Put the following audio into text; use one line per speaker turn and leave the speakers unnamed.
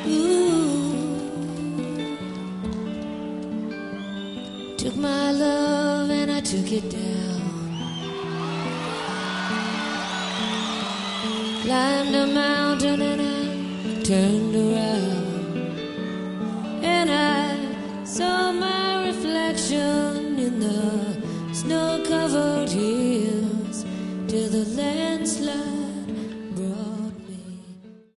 Ooh, took my love and I took it down. Climbed a mountain and I turned around.